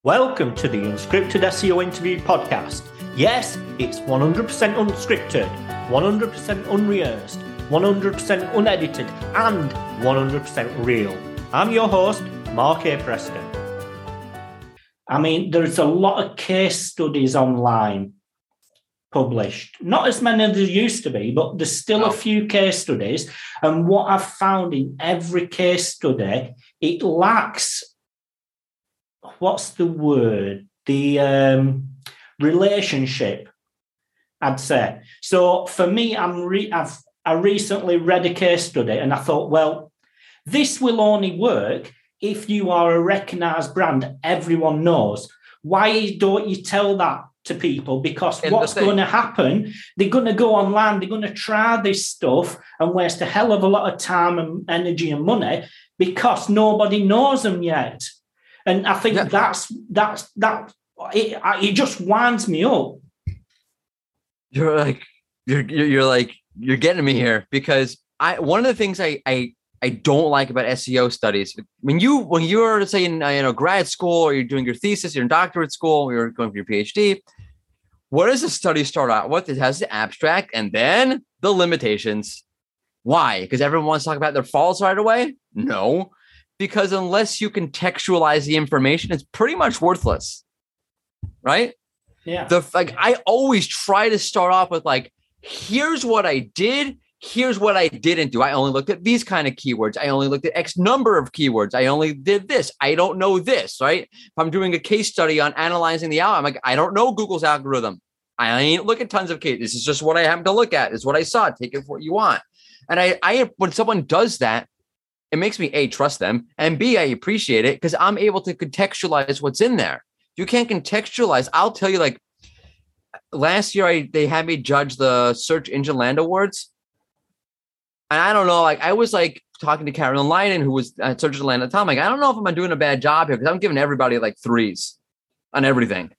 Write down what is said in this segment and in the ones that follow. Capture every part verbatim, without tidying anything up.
Welcome to the Unscripted S E O Interview Podcast. Yes, it's one hundred percent unscripted, one hundred percent unrehearsed, one hundred percent unedited, and one hundred percent real. I'm your host, Mark A. Preston. I mean, there's a lot of case studies online published. Not as many as there used to be, but there's still no. a few case studies. And what I've found in every case study, it lacks... what's the word? The um, relationship, I'd say. So for me, I'm re- I've I recently read a case study and I thought, well, this will only work if you are a recognised brand everyone knows. Why don't you tell that to people? Because and what's going to happen, they're going to go online, they're going to try this stuff and waste a hell of a lot of time and energy and money because nobody knows them yet. And I think yeah. that's that's that. It, it just winds me up. You're like you're you're like you're getting me here because I one of the things I I, I don't like about S E O studies when you when you're say in you know grad school or you're doing your thesis, you're in doctorate school, or you're going for your PhD. What does the study start out with? It has the abstract and then the limitations. Why? Because everyone wants to talk about their faults right away? No. Because unless you contextualize the information, it's pretty much worthless, right? Yeah. The like I always try to start off with like, here's what I did, here's what I didn't do. I only looked at these kind of keywords. I only looked at X number of keywords. I only did this. I don't know this, right? If I'm doing a case study on analyzing the algorithm, I'm like, I don't know Google's algorithm. I ain't looking at tons of cases. This is just what I happen to look at. It's what I saw. Take it for what you want. And I, I when someone does that, it makes me A, trust them, and B, I appreciate it because I'm able to contextualize what's in there. You can't contextualize. I'll tell you, like, last year, I they had me judge the Search Engine Land Awards. And I don't know, like, I was, like, talking to Carolyn Leiden, who was at Search Engine Land at the time. Like, I don't know if I'm doing a bad job here because I'm giving everybody, like, threes on everything.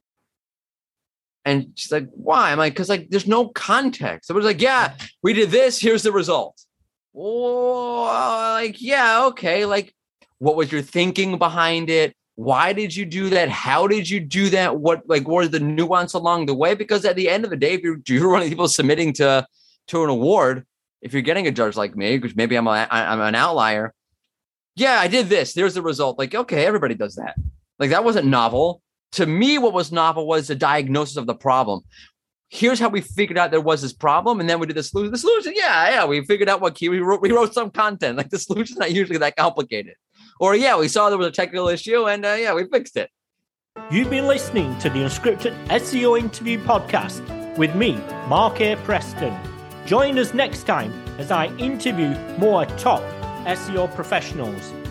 And she's like, why? I'm like, because, like, there's no context. It was like, yeah, we did this. Here's the result. Oh, like, yeah, okay. Like, what was your thinking behind it? Why did you do that? How did you do that? What, like, what are the nuance along the way? Because at the end of the day, if you're, you're one of the people submitting to, to an award, if you're getting a judge like me, because maybe I'm a, I'm an outlier. Yeah, I did this. There's the result. Like, okay, everybody does that. Like, that wasn't novel. To me, what was novel was the diagnosis of the problem. Here's how we figured out there was this problem. And then we did the solution. The solution, yeah, yeah. We figured out what key. We wrote, we wrote some content. Like the solution's not usually that complicated. Or yeah, we saw there was a technical issue and uh, yeah, we fixed it. You've been listening to the Unscripted S E O Interview Podcast with me, Mark A. Preston. Join us next time as I interview more top S E O professionals.